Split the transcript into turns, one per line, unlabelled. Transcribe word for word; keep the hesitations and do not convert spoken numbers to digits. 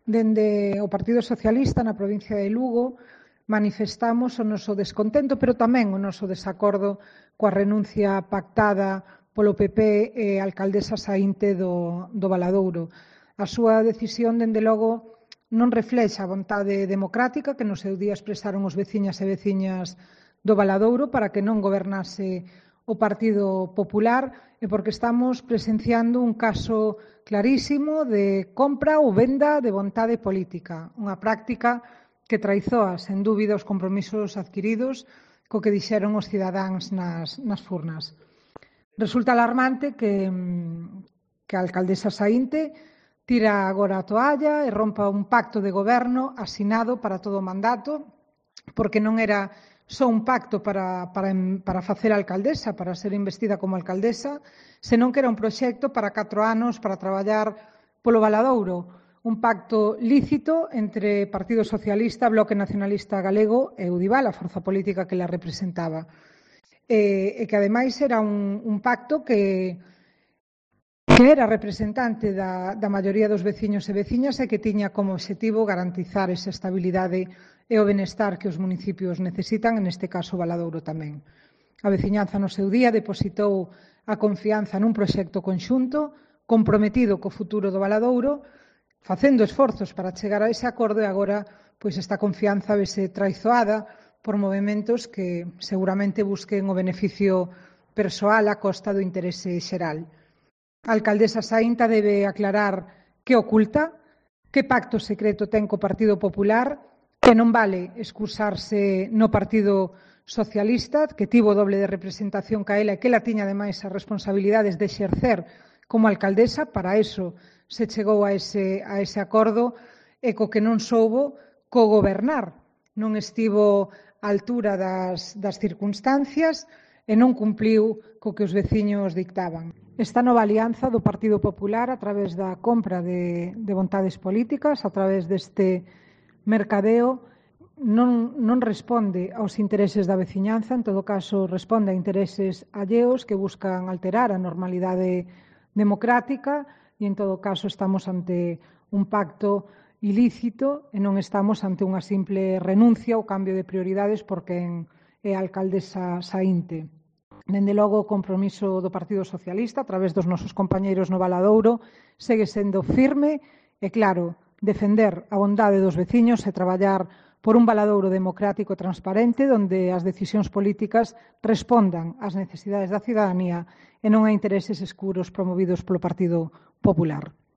Dende o Partido Socialista na provincia de Lugo manifestamos o noso descontento, pero tamén o noso desacordo coa renuncia pactada polo P P e a alcaldesa saínte do, do Valadouro. A súa decisión, dende logo, non reflexa a vontade democrática que no seu día expresaron os veciñas e veciñas do Valadouro para que non gobernase o Partido Popular e porque estamos presenciando un caso clarísimo de compra ou venda de vontade política, unha práctica que traizoa, sen dúbida, os compromisos adquiridos co que dixeron os cidadáns nas, nas furnas. Resulta alarmante que, que a alcaldesa saínte tira agora a toalla e rompa un pacto de goberno asinado para todo o mandato, porque non era só un pacto para, para, para facer alcaldesa, para ser investida como alcaldesa, senón que era un proxecto para catro anos para traballar polo Valadouro, un pacto lícito entre Partido Socialista, Bloque Nacionalista Galego e Udibal, a forza política que la representaba. E, e que, ademais, era un, un pacto que, que era representante da, da maioría dos veciños e veciñas e que tiña como obxectivo garantizar esa estabilidade e o benestar que os municipios necesitan, en este caso Valadouro tamén. A veciñanza no seu día depositou a confianza nun proxecto conxunto, comprometido co futuro do Valadouro, facendo esforzos para chegar a ese acordo e agora pois esta confianza vese traizoada por movementos que seguramente busquen o beneficio persoal a costa do interese xeral. A alcaldesa saínta debe aclarar que oculta, que pacto secreto ten co Partido Popular, que non vale excusarse no Partido Socialista, que tivo doble de representación ca ela e que ela tiña ademais as responsabilidades de exercer como alcaldesa, para eso se chegou a ese, a ese acordo e co que non soubo cogobernar, non estivo á altura das, das circunstancias e non cumpliu co que os veciños dictaban. Esta nova alianza do Partido Popular a través da compra de, de vontades políticas, a través deste mercadeo, non, non responde aos intereses da veciñanza, en todo caso responde a intereses alleos que buscan alterar a normalidade democrática e en todo caso estamos ante un pacto ilícito e non estamos ante unha simple renuncia ou cambio de prioridades por quen é a alcaldesa saínte. Dende logo, o compromiso do Partido Socialista a través dos nosos compañeiros no Valadouro segue sendo firme e claro, defender a bondade dos veciños e traballar por un Valadouro democrático e transparente onde as decisións políticas respondan ás necesidades da cidadanía e non a intereses escuros promovidos polo Partido Popular.